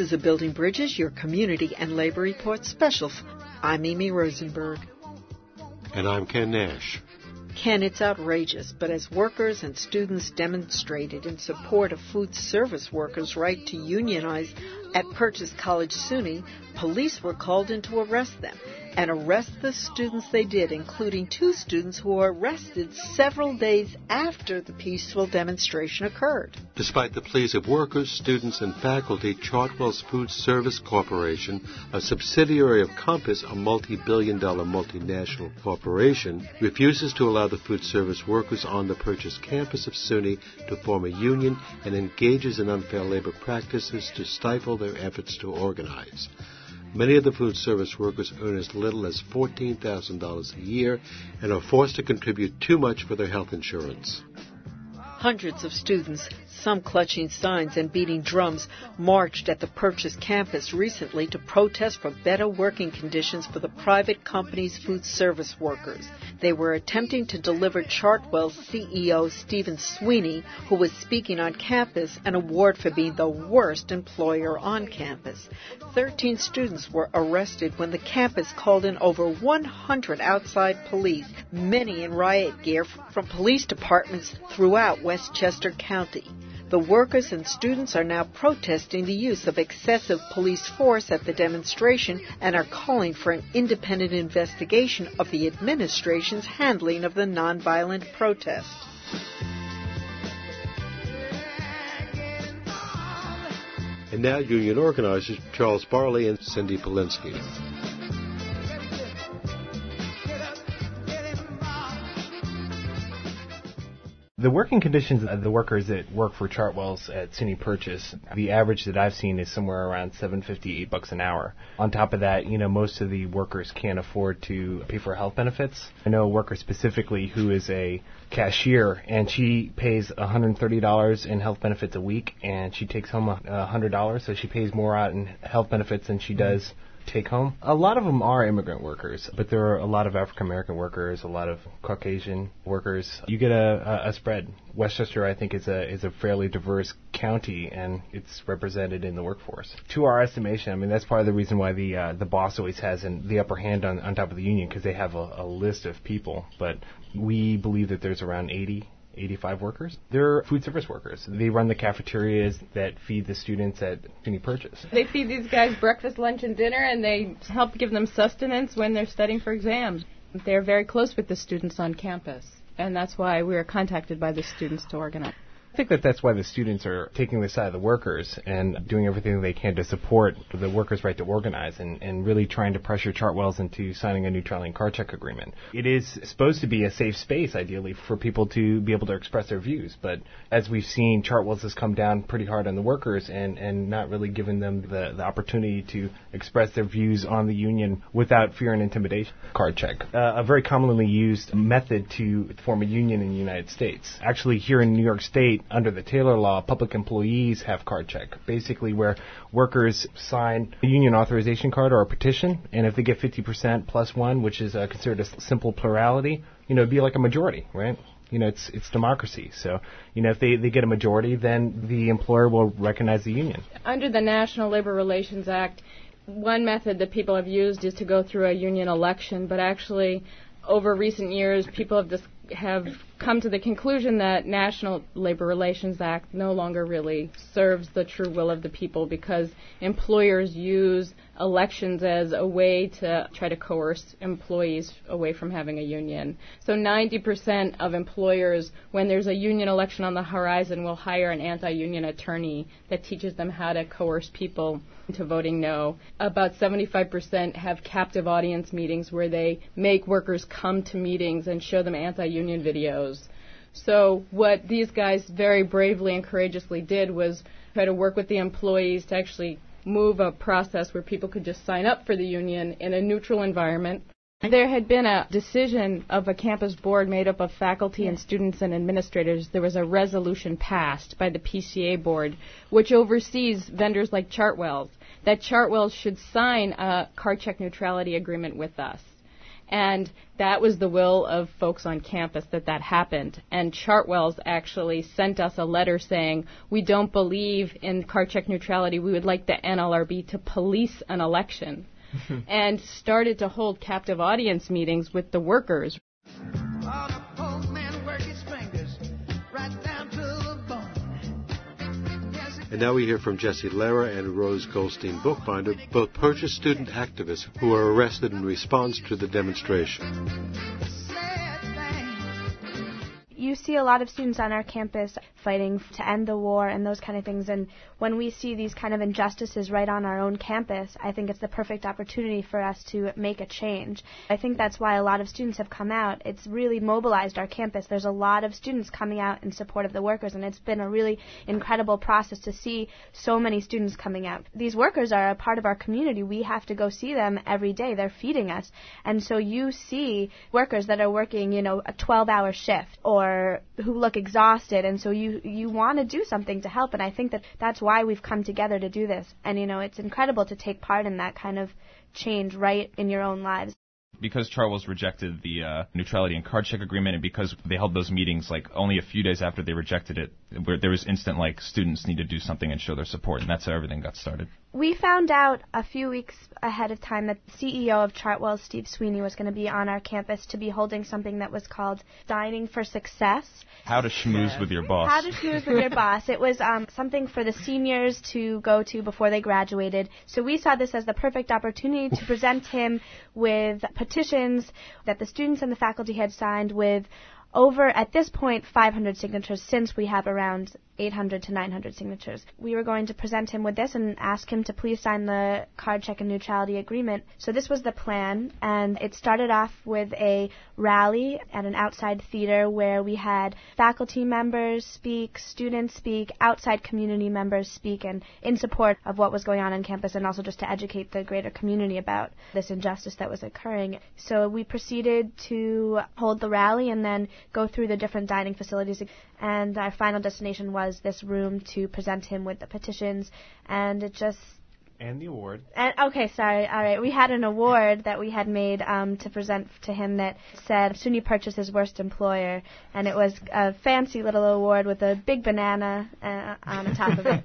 is a Building Bridges, your community and labor report special. I'm Amy Rosenberg. And I'm Ken Nash. Ken, it's outrageous, but as workers and students demonstrated in support of food service workers' right to unionize at Purchase College SUNY, police were called in to arrest them. And arrest the students they did, including 2 students who were arrested several days after the peaceful demonstration occurred. Despite the pleas of workers, students, and faculty, Chartwell's Food Service Corporation, a subsidiary of Compass, a multi-billion-dollar multinational corporation, refuses to allow the food service workers on the Purchase campus of SUNY to form a union and engages in unfair labor practices to stifle their efforts to organize. Many of the food service workers earn as little as $14,000 a year and are forced to contribute too much for their health insurance. Hundreds of students, some clutching signs and beating drums, marched at the Purchase campus recently to protest for better working conditions for the private company's food service workers. They were attempting to deliver Chartwell's CEO, Stephen Sweeney, who was speaking on campus, an award for being the worst employer on campus. 13 students were arrested when the campus called in over 100 outside police, many in riot gear from police departments throughout Westchester County. The workers and students are now protesting the use of excessive police force at the demonstration and are calling for an independent investigation of the administration's handling of the nonviolent protest. And now union organizers Charles Barley and Cindy Polinsky. The working conditions of the workers that work for Chartwell's at SUNY Purchase, the average that I've seen is somewhere around $7.50, $8 an hour. On top of that, most of the workers can't afford to pay for health benefits. I know a worker specifically who is a cashier, and she pays $130 in health benefits a week, and she takes home $100, so she pays more out in health benefits than she does take home. A lot of them are immigrant workers, but there are a lot of African American workers, a lot of Caucasian workers. You get a spread. Westchester, I think, is a fairly diverse county, and it's represented in the workforce. To our estimation, that's part of the reason why the boss always has the upper hand on top of the union, because they have a list of people. But we believe that there's around 85 workers. They're food service workers. They run the cafeterias that feed the students at SUNY Purchase. They feed these guys breakfast, lunch, and dinner, and they help give them sustenance when they're studying for exams. They're very close with the students on campus, and that's why we were contacted by the students to organize. I think that's why the students are taking the side of the workers and doing everything they can to support the workers' right to organize and really trying to pressure Chartwell's into signing a neutrality and card check agreement. It is supposed to be a safe space, ideally, for people to be able to express their views. But as we've seen, Chartwell's has come down pretty hard on the workers and not really given them the opportunity to express their views on the union without fear and intimidation. Card check, a very commonly used method to form a union in the United States. Actually, here in New York State, under the Taylor Law, public employees have card check, basically where workers sign a union authorization card or a petition, and if they get 50% plus one, which is considered a simple plurality, it'd be like a majority, right? It's democracy. So, if they get a majority, then the employer will recognize the union. Under the National Labor Relations Act, one method that people have used is to go through a union election, but actually, over recent years, people have come to the conclusion that National Labor Relations Act no longer really serves the true will of the people because employers use elections as a way to try to coerce employees away from having a union. So 90% of employers, when there's a union election on the horizon, will hire an anti-union attorney that teaches them how to coerce people into voting no. About 75% have captive audience meetings where they make workers come to meetings and show them anti-union videos. So what these guys very bravely and courageously did was try to work with the employees to actually move a process where people could just sign up for the union in a neutral environment. There had been a decision of a campus board made up of faculty and students and administrators. There was a resolution passed by the PCA board, which oversees vendors like Chartwell's, that Chartwell's should sign a card check neutrality agreement with us. And that was the will of folks on campus that happened. And Chartwell's actually sent us a letter saying, we don't believe in card check neutrality. We would like the NLRB to police an election. And started to hold captive audience meetings with the workers. And now we hear from Jessie Lara and Rose Goldstein, bookbinder, both purchase student activists who were arrested in response to the demonstration. You see a lot of students on our campus fighting to end the war and those kind of things, and when we see these kind of injustices right on our own campus, I think it's the perfect opportunity for us to make a change. I think that's why a lot of students have come out. It's really mobilized our campus. There's a lot of students coming out in support of the workers, and it's been a really incredible process to see so many students coming out. These workers are a part of our community. We have to go see them every day. They're feeding us. And so you see workers that are working, a 12-hour shift or who look exhausted, and so you want to do something to help, and I think that's why we've come together to do this. And it's incredible to take part in that kind of change right in your own lives. Because Chartwell's rejected the neutrality and card check agreement, and because they held those meetings only a few days after they rejected it, where there was instant students need to do something and show their support, and that's how everything got started. We found out a few weeks ahead of time that the CEO of Chartwell, Steve Sweeney, was going to be on our campus to be holding something that was called Dining for Success. How to schmooze with your boss. How to schmooze with your boss. It was something for the seniors to go to before they graduated. So we saw this as the perfect opportunity to present him with petitions that the students and the faculty had signed with over, at this point, 500 signatures, since we have around 800 to 900 signatures. We were going to present him with this and ask him to please sign the card check and neutrality agreement. So this was the plan, and it started off with a rally at an outside theater where we had faculty members speak, students speak, outside community members speak, and in support of what was going on campus, and also just to educate the greater community about this injustice that was occurring. So we proceeded to hold the rally and then go through the different dining facilities, and our final destination was this room to present him with the petitions, and it just... And the award. And, okay, sorry. All right. We had an award that we had made to present to him that said SUNY Purchase's Worst Employer, and it was a fancy little award with a big banana on the top of it.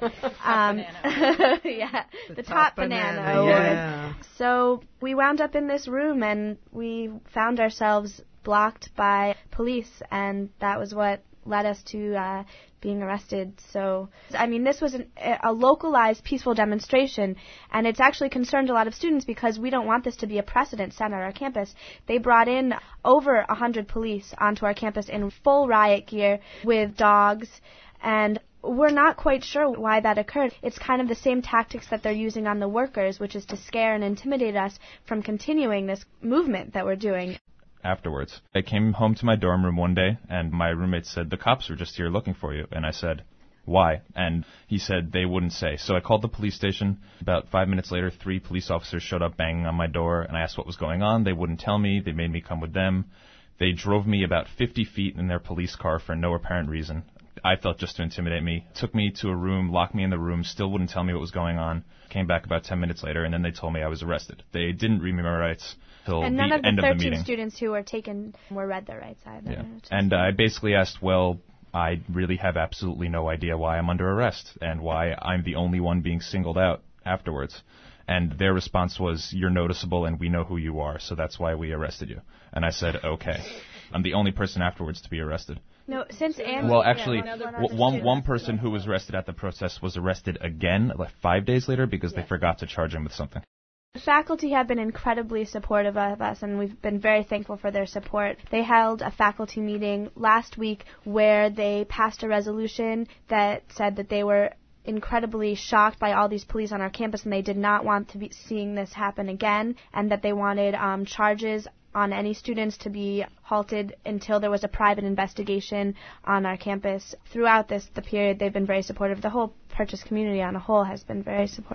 Yeah, the top banana award. Yeah. So we wound up in this room, and we found ourselves blocked by police, and that was what led us to being arrested. So, this was a localized, peaceful demonstration, and it's actually concerned a lot of students because we don't want this to be a precedent set on our campus. They brought in over 100 police onto our campus in full riot gear with dogs, and we're not quite sure why that occurred. It's kind of the same tactics that they're using on the workers, which is to scare and intimidate us from continuing this movement that we're doing. Afterwards, I came home to my dorm room one day, and my roommate said, "The cops were just here looking for you." And I said, "Why?" And he said they wouldn't say. So I called the police station. About 5 minutes later, 3 police officers showed up banging on my door, and I asked what was going on. They wouldn't tell me. They made me come with them. They drove me about 50 feet in their police car for no apparent reason. I felt just to intimidate me. Took me to a room, locked me in the room, still wouldn't tell me what was going on. Came back about 10 minutes later, and then they told me I was arrested. They didn't read me my rights till the end of the meeting. And none of the 13 students who were taken were read their rights either. Yeah. And I basically asked, well, I really have absolutely no idea why I'm under arrest and why I'm the only one being singled out afterwards. And their response was, "You're noticeable and we know who you are, so that's why we arrested you." And I said, okay. I'm the only person afterwards to be arrested. No, since Andy... Well, actually, one person who was arrested at the protest was arrested again 5 days later because they forgot to charge him with something. The faculty have been incredibly supportive of us, and we've been very thankful for their support. They held a faculty meeting last week where they passed a resolution that said that they were incredibly shocked by all these police on our campus, and they did not want to be seeing this happen again, and that they wanted charges on any students to be halted until there was a private investigation on our campus. Throughout the period, they've been very supportive. The whole Purchase community on a whole has been very supportive.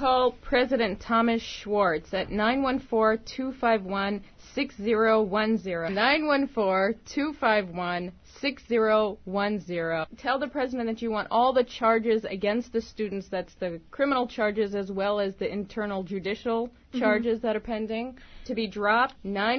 call President Thomas Schwartz at 914-251-6010. 914-251-6010. Tell the president that you want all the charges against the students, that's the criminal charges as well as the internal judicial charges that are pending, to be dropped.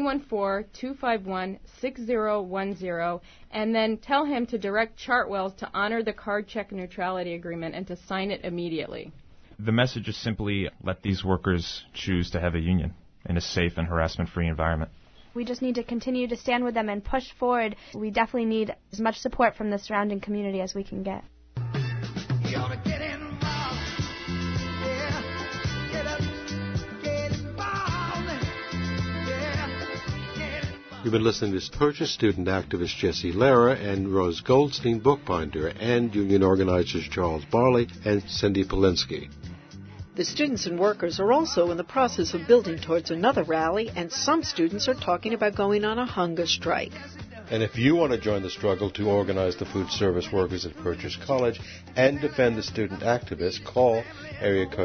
914-251-6010. And then tell him to direct Chartwells to honor the card check neutrality agreement and to sign it immediately. The message is simply let these workers choose to have a union in a safe and harassment-free environment. We just need to continue to stand with them and push forward. We definitely need as much support from the surrounding community as we can get. You ought to get involved. Yeah. Get up. Get involved. Yeah. Get involved. You've been listening to Purchase student activist Jesse Lara and Rose Goldstein, bookbinder, and union organizers Charles Barley and Cindy Polinsky. The students and workers are also in the process of building towards another rally, and some students are talking about going on a hunger strike. And if you want to join the struggle to organize the food service workers at Purchase College and defend the student activists, call area code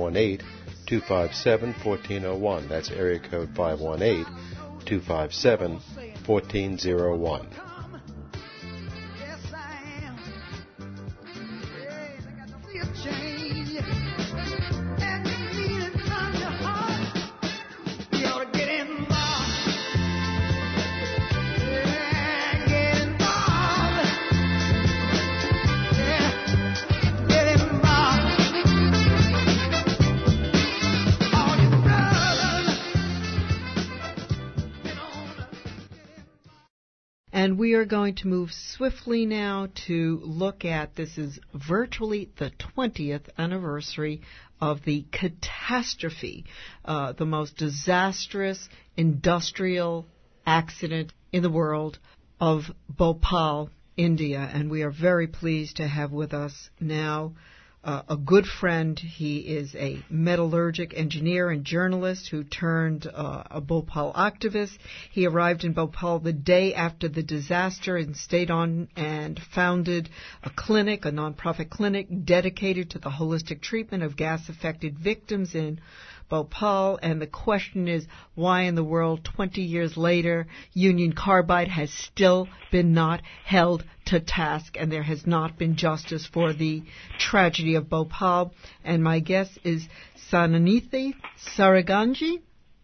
518-257-1401. That's area code 518-257-1401. Yes, I am. Yeah, I got to see a change. And you mean it from your heart. You ought to get involved. Yeah, get involved. Yeah, get involved. All your brothers. Get on up. And we are going to move swiftly now to look at, this is virtually the 20th anniversary of the catastrophe, the most disastrous industrial accident in the world of Bhopal, India. And we are very pleased to have with us now a good friend. He is a metallurgic engineer and journalist who turned a Bhopal activist. He arrived in Bhopal the day after the disaster and stayed on and founded a clinic, a nonprofit clinic dedicated to the holistic treatment of gas-affected victims in Bhopal. And the question is, why in the world, 20 years later, Union Carbide has still been not held to task, and there has not been justice for the tragedy of Bhopal. And my guest is Sananithi Saraganji.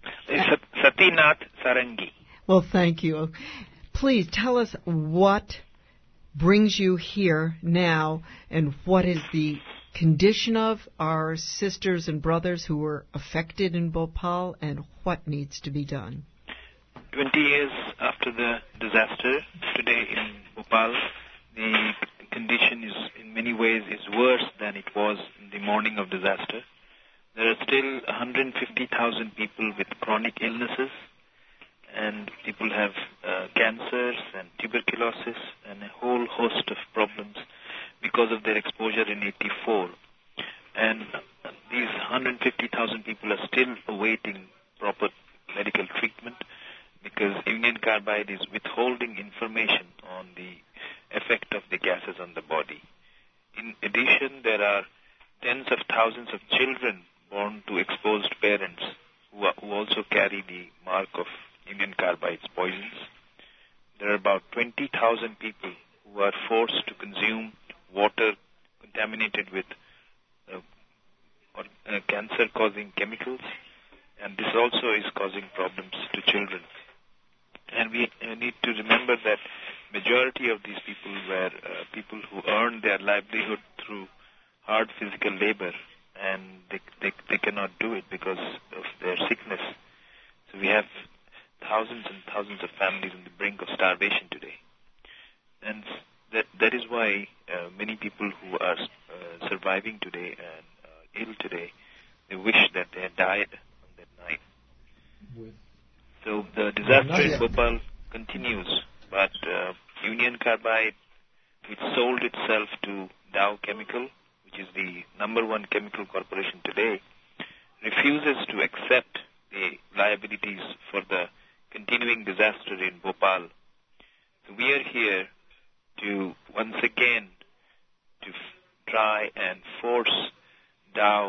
Satinath Sarangi. Well, thank you. Please tell us what brings you here now and what is the condition of our sisters and brothers who were affected in Bhopal and what needs to be done. 20 years after the disaster, today in Bhopal, the condition is in many ways is worse than it was in the morning of disaster. There are still 150,000 people with chronic illnesses, and people have cancers and tuberculosis and a whole host of problems because of their exposure in 84. And these 150,000 people are still awaiting proper medical treatment because Union Carbide is withholding information on the effect of the gases on the body. In addition, there are tens of thousands of children born to exposed parents who also carry the mark of Union Carbide's poisons. There are about 20,000 people who are forced to consume water contaminated with cancer-causing chemicals, and this also is causing problems to children. And we need to remember that majority of these people were people who earned their livelihood through hard physical labor, and they cannot do it because of their sickness. So we have thousands and thousands of families on the brink of starvation today. And that is why many people who are surviving today and ill today, they wish that they had died on that night. So the disaster in Bhopal continues, but Union Carbide, which sold itself to Dow Chemical, which is the number one chemical corporation today, refuses to accept the liabilities for the continuing disaster in Bhopal. So we are here to once again to try and force Dow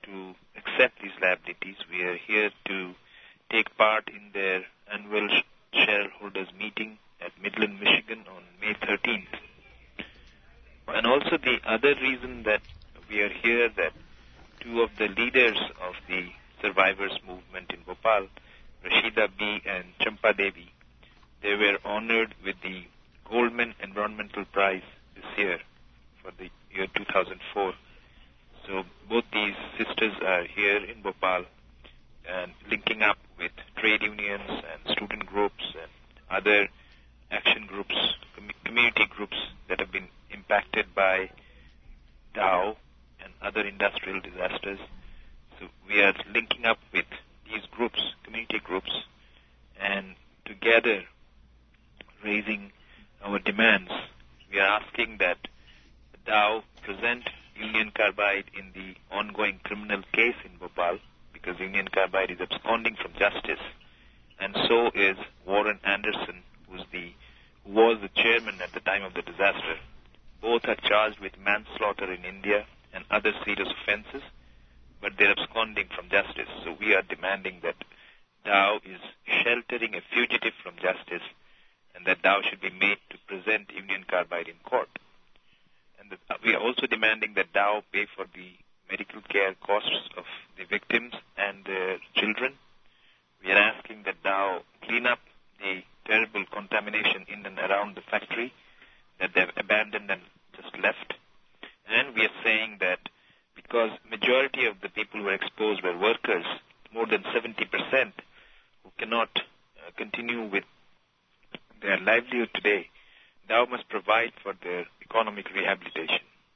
to accept these liabilities. We are here to take part in their annual shareholders meeting at Midland, Michigan on May 13th. And also the other reason that we are here, that two of the leaders of the survivors movement in Bhopal, Rashida B. and Champa Devi, they were honored with the Goldman Environmental Prize this year for the year 2004. So both these sisters are here in Bhopal and linking up with trade unions and student groups and other action groups, community groups that have been impacted by Dow and other industrial disasters. So we are linking up with these groups, community groups, and together raising our demands. We are asking that Dow present Union Carbide in the ongoing criminal case in Bhopal, because Union Carbide is absconding from justice, and so is Warren Anderson, who was the chairman at the time of the disaster. Both are charged with manslaughter in India and other serious offenses, but they're absconding from justice. So we are demanding that Dow is sheltering a fugitive from justice, and that Dow should be made to present Union Carbide in court. And we are also demanding that Dow pay for the medical care costs of the victims and their children. We are asking that Dow clean up the terrible contamination in and around the factory that they've abandoned and just left. And we are saying that because majority of the people who are exposed were workers, more than 70%, who cannot continue with their livelihood today, Dow must provide for their economic rehabilitation.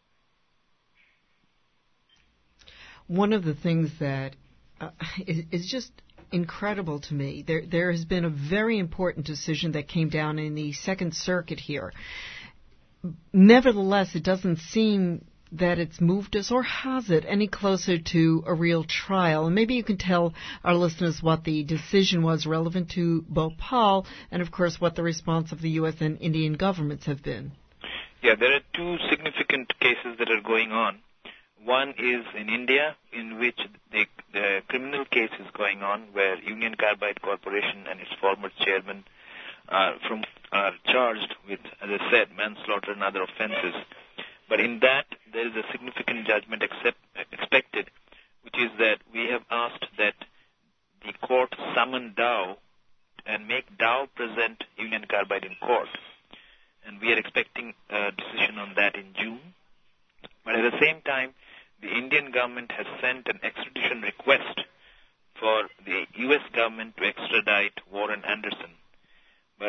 One of the things that is just incredible to me, there has been a very important decision that came down in the Second Circuit here. Nevertheless, it doesn't seem that it's moved us, or has it, any closer to a real trial. And maybe you can tell our listeners what the decision was relevant to Bhopal, and of course what the response of the U.S. and Indian governments have been. Yeah, there are two significant cases that are going on. One is in India, in which the criminal case is going on, where Union Carbide Corporation and its former chairman are charged with, as I said, manslaughter and other offenses. But in that, there is a significant judgment expected, which is that we have asked that the court summon Dow and make Dow present Union Carbide in court. And we are expecting a decision on that in June. But at the same time, the Indian government has sent an extradition request for the U.S. government to extradite Warren Anderson. But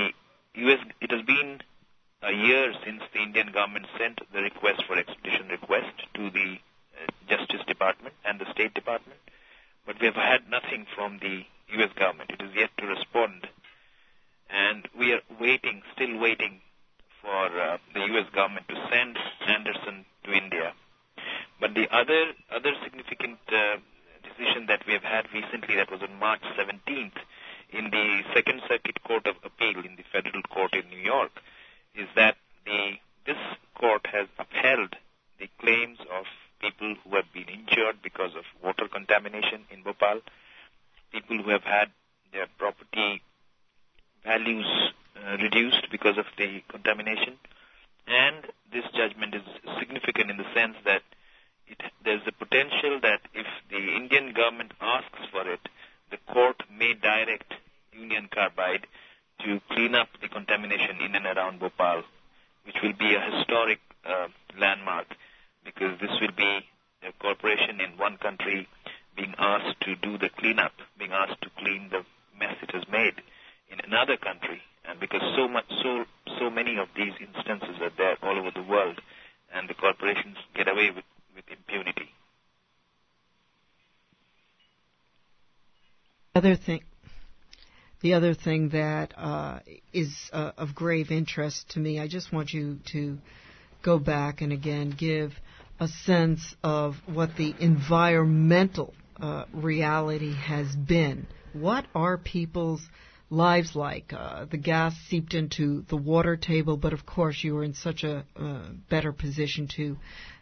it has been a year since the Indian government sent the request for extradition request to the Justice Department and the State Department, but we have had nothing from the U.S. government. It is yet to respond, and we are still waiting for the U.S. government to send Anderson to India. But the other significant decision that we have had recently, that was on March 17th, in the Second Circuit Court of Appeal in the Federal Court in New York, is that this court has upheld the claims of people who have been injured because of water contamination in Bhopal, people who have had their property values reduced because of the contamination. And this judgment is significant in the sense that there's a potential that if the Indian government asks for it, the court may direct Union Carbide to clean up the contamination in and around Bhopal, which will be a historic landmark, because this will be a corporation in one country being asked to do the cleanup, being asked to clean the mess it has made in another country. And because so many of these instances are there all over the world, and the corporations get away with impunity. The other thing that is of grave interest to me, I just want you to go back and again give a sense of what the environmental reality has been. What are people's lives like? The gas seeped into the water table, but of course you were in such a better position to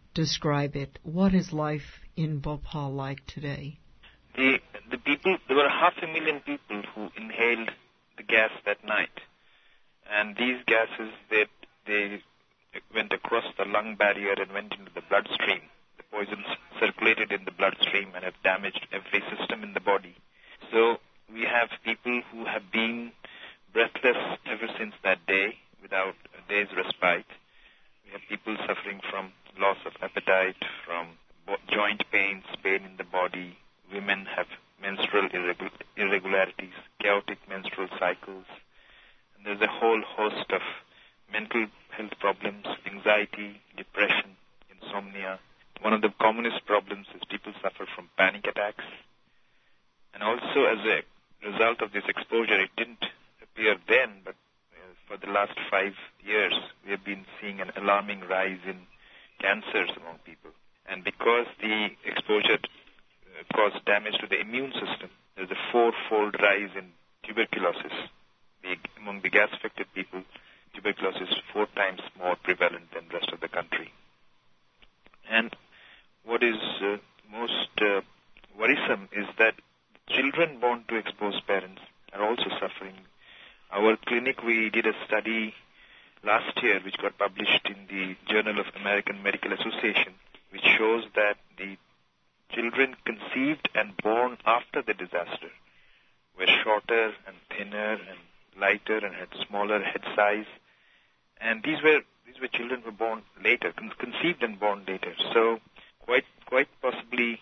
describe it. What is life in Bhopal like today? The people, there were 500,000 people who inhaled the gas that night. And these gases, they went across the lung barrier and went into the bloodstream. The poisons circulated in the bloodstream and have damaged every system in the body. So we have people who have been breathless ever since that day without a day's respite. We have people suffering from loss of appetite, from joint pains, pain in the body. Women have menstrual irregularities, chaotic menstrual cycles. And there's a whole host of mental health problems, anxiety, depression, insomnia. One of the commonest problems is people suffer from panic attacks. And also as a result of this exposure, it didn't appear then, but for the last 5 years, we have been seeing an alarming rise in cancers among people. And because the exposure caused damage to the immune system, there's a 4-fold rise in tuberculosis. Among the gas-affected people, tuberculosis is 4 times more prevalent than the rest of the country. And what is most worrisome is that children born to exposed parents are also suffering. Our clinic, we did a study last year which got published in the Journal of American Medical Association, which shows that the children conceived and born after the disaster were shorter and thinner and lighter and had smaller head size. And these were children who were born later, conceived and born later. So quite possibly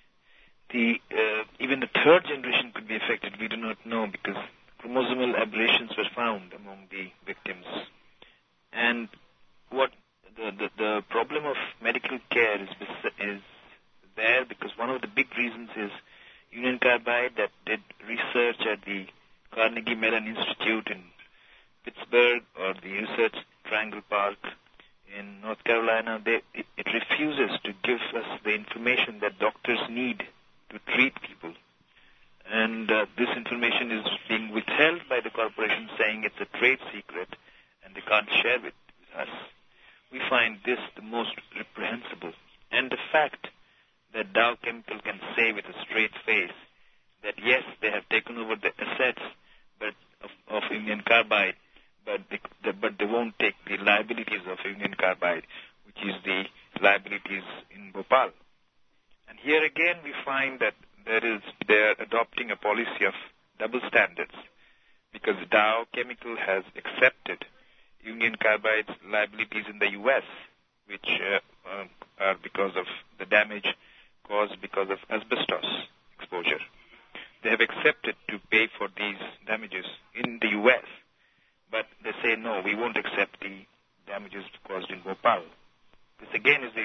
even the third generation could be affected. We do not know because chromosomal aberrations were found among the victims. And what the problem of medical care is there because one of the big reasons is Union Carbide that did research at the Carnegie Mellon Institute in Pittsburgh or the Research Triangle Park in North Carolina. It refuses to give us the information that doctors need to treat people. And this information is being withheld by the corporation, saying it's a trade secret and they can't share it with us. We find this the most reprehensible. And the fact that Dow Chemical can say with a straight face that yes, they have taken over the assets of Union Carbide, but they won't take the liabilities of Union Carbide, which is the liabilities in Bhopal. And here again we find that they are adopting a policy of double standards because Dow Chemical has accepted Union Carbide's liabilities in the U.S., which are because of the damage caused because of asbestos exposure. They have accepted to pay for these damages in the U.S., but they say, no, we won't accept the damages caused in Bhopal. This again is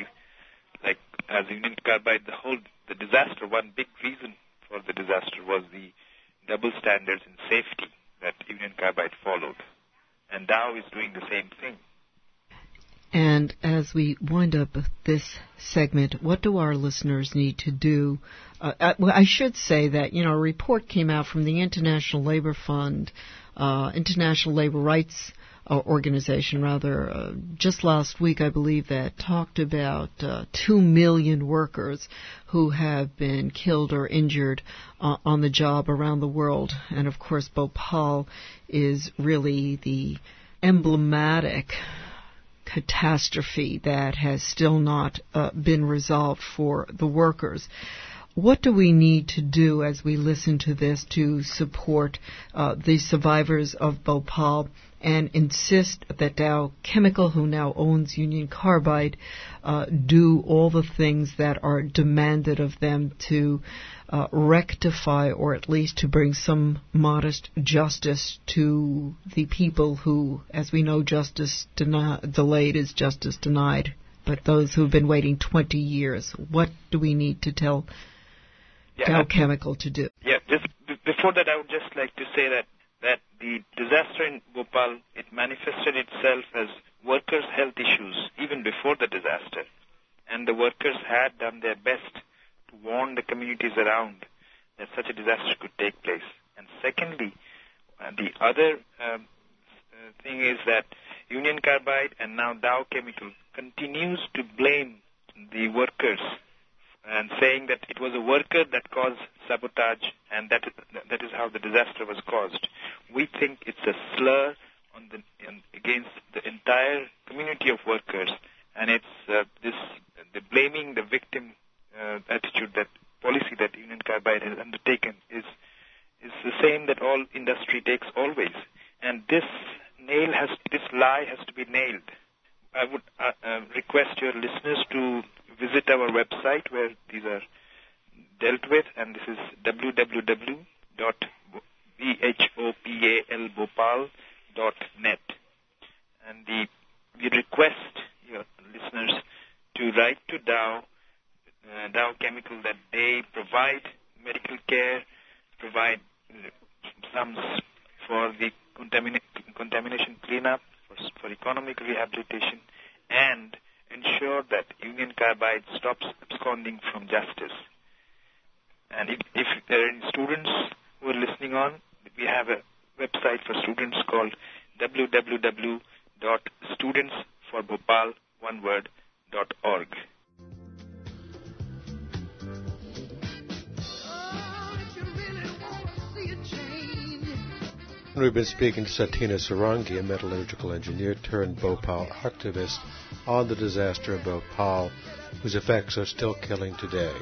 as Union Carbide, the disaster, one big reason for the disaster was the double standards in safety that Union Carbide followed. And Dow is doing the same thing. And as we wind up this segment, what do our listeners need to do? I should say that, a report came out from the International Labor Fund, International Labor Rights Organization, just last week, I believe, that talked about 2 million workers who have been killed or injured on the job around the world. And, of course, Bhopal is really the emblematic catastrophe that has still not been resolved for the workers. What do we need to do as we listen to this to support the survivors of Bhopal and insist that Dow Chemical, who now owns Union Carbide, do all the things that are demanded of them to rectify or at least to bring some modest justice to the people who, as we know, justice delayed is justice denied. But those who have been waiting 20 years, what do we need to tell Dow Chemical to do? Yeah, just before that, I would just like to say that the disaster in Bhopal, it manifested itself as workers' health issues even before the disaster. And the workers had done their best to warn the communities around that such a disaster could take place. And secondly, the other thing is that Union Carbide and now Dow Chemical continues to blame the workers and saying that it was a worker that caused sabotage and that is how the disaster was caused. We think it's a slur against the entire community of workers, and it's the blaming the victim attitude, that policy that Union Carbide has undertaken is the same that all industry takes always. And this lie has to be nailed. I would request your listeners to visit our website where these are dealt with, and this is www.bhopalbhopal.net. And we request your listeners to write to Dow Chemical that they provide medical care, provide sums for the contamination cleanup, for economic rehabilitation, and ensure that Union Carbide stops absconding from justice. And if there are any students who are listening on, we have a website for students called www.studentsforbhopal.org. We've been speaking to Satina Sarangi, a metallurgical engineer turned Bhopal activist, on the disaster in Bhopal, whose effects are still killing today.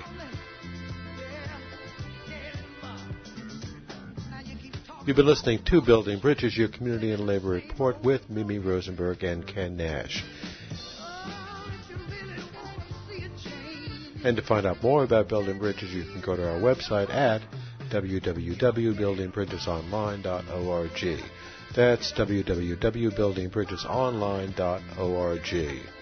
You've been listening to Building Bridges, your community and labor report with Mimi Rosenberg and Ken Nash. And to find out more about Building Bridges, you can go to our website at www.buildingbridgesonline.org. That's www.buildingbridgesonline.org.